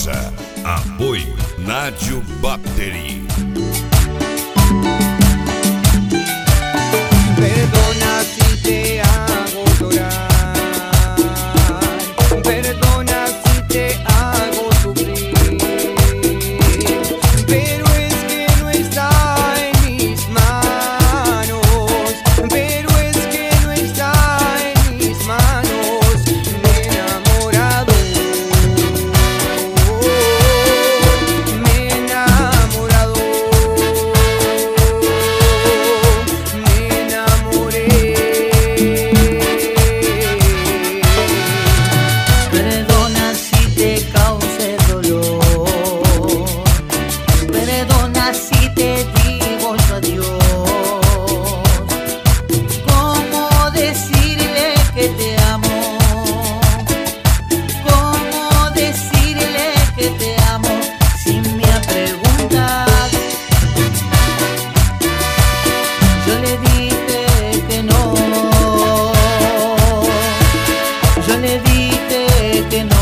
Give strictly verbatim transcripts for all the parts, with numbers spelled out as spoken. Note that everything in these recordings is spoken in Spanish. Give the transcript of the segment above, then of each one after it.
Rosa. Apoio Nádio Battery. Perdona si te hago llorar, perdona si te hago sufrir, pero es que no está en mis manos, pero es que no está en mis manos. Me he enamorado, me he enamorado, me enamoré. Perdona si te causé dolor, perdona si te digo yo adiós. ¿Cómo decirle que te amo? ¿Cómo decirle que te amo si me preguntas? Yo le dije que no, yo le dije que no.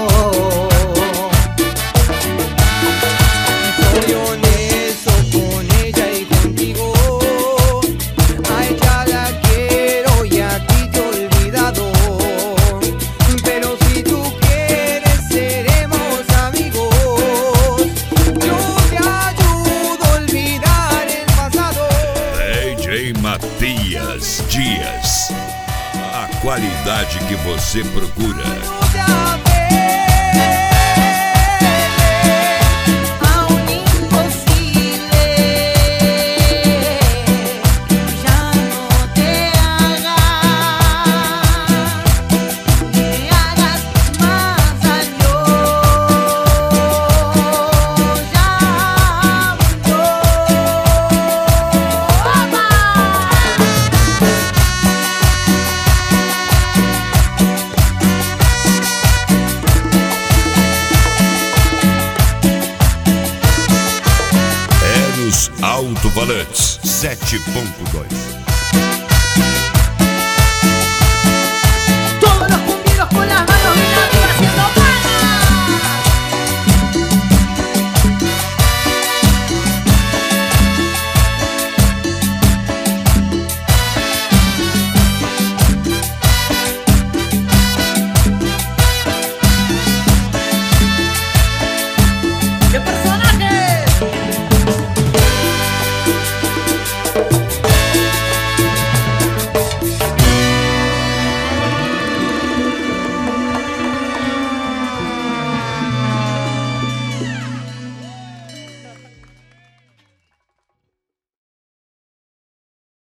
Soy honesto con ella y contigo. A ella la quiero y a ti te he olvidado. Pero si tú quieres seremos amigos. Yo te ayudo a olvidar el pasado. D J Matias Dias. A qualidade que você procura. No te apegues A un imposible, ya no te hagas, me hagas más daño, ya yo. É nos alto-falantes sete ponto dois.